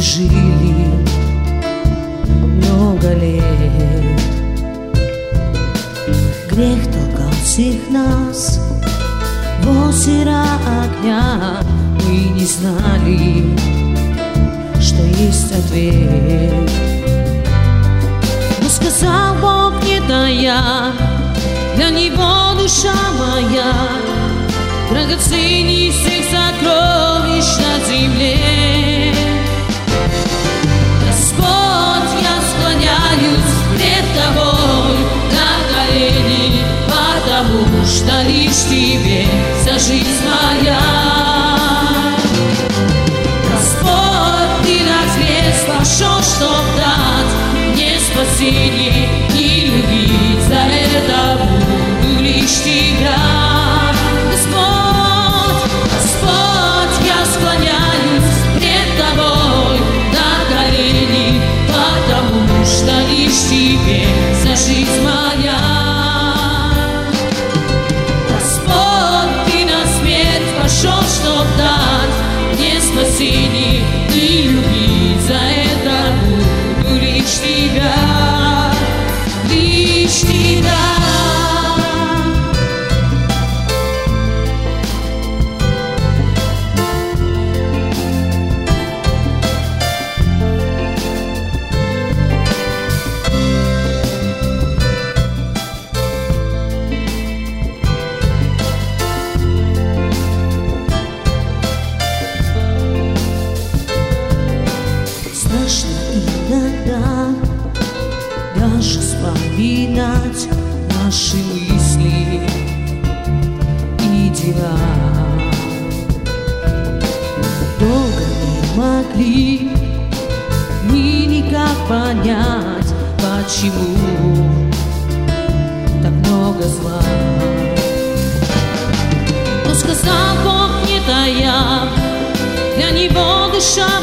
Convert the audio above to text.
жили много лет. Грех толкал всех нас в озеро огня. Мы не знали, что есть ответ. Но сказал Бог, не тая, для Него душа моя драгоценней всех сокровищ на земле. Господь, я склоняюсь пред Тобой на колени, потому что лишь Тебе вся жизнь моя. Господь, Ты на крест пошел, чтоб дать мне спасение, и любить за это буду лишь Тебя. Господь, Господь, я склоняюсь пред Тобой на колени, потому что лишь Тебе вся жизнь моя. Господь, Ты на смерть пошел, чтоб дать мне спасение, и любить за это буду лишь Тебя, лишь Тебя. Иногда даже вспоминать наши мысли и дела. Долго не могли мы никак понять, почему так много зла. Но сказал Бог, не тая, для Него душа